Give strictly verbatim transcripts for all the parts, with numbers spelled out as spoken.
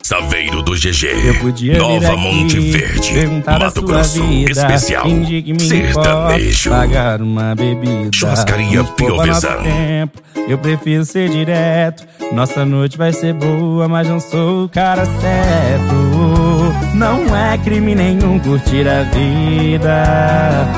Saveiro do G G, Eu podia Nova vir Monte aqui, Verde, perguntar a Mato sua Grosso, vida, especial, fingir que me sertanejo, importa, pagar uma bebida, churrascaria vamos poupar nosso Piovesan. tempo, eu prefiro ser direto. Nossa noite vai ser boa, mas não sou o cara certo. Não é crime nenhum curtir a vida.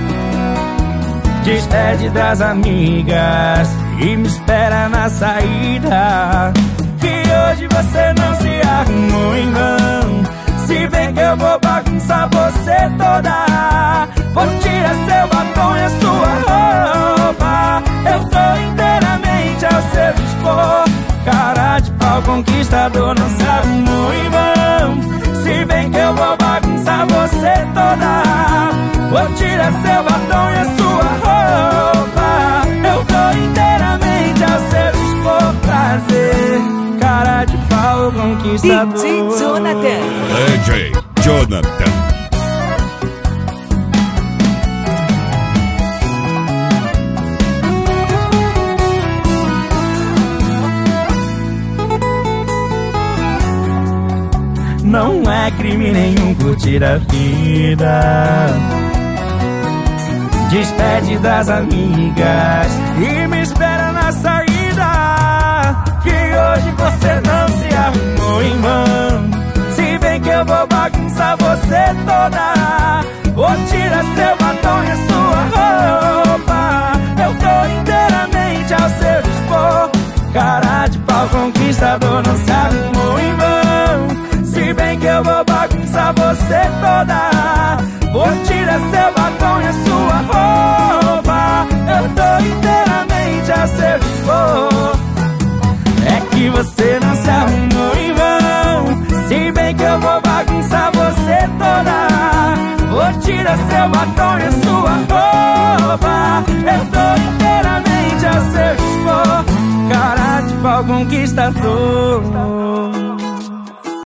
Despede das amigas e me espera na saída. Que hoje você não se arrumou em vão. Se vê que eu vou bagunçar você toda, vou tirar seu batom e a sua roupa. Eu tô inteiramente ao seu dispor. Cara de pau conquistador, não se arrumou em vão. Se vê que eu vou bagunçar você toda, vou tirar seu batom e a sua roupa. Eu tô inteiramente ao seu dispor. Prazer, cara de pau conquistador. D J Jonathan. D J Jonathan. Não é crime nenhum curtir a vida. Despede das amigas e me espera na saída. Que hoje você não se arrumou em vão. Se vem que eu vou bagunçar você toda, vou tirar seu batom e a sua roupa. Eu tô inteiramente ao seu dispor. Cara de pau conquistador, não se arrumou em vão. Se bem que eu vou bagunçar você toda, vou tirar seu batom e a sua roupa. Eu tô inteiramente a seu dispor. É que você não se arrumou em vão. Se bem que eu vou bagunçar você toda, vou tirar seu batom e a sua roupa. Eu tô inteiramente a seu dispor. Cara de pau conquistador.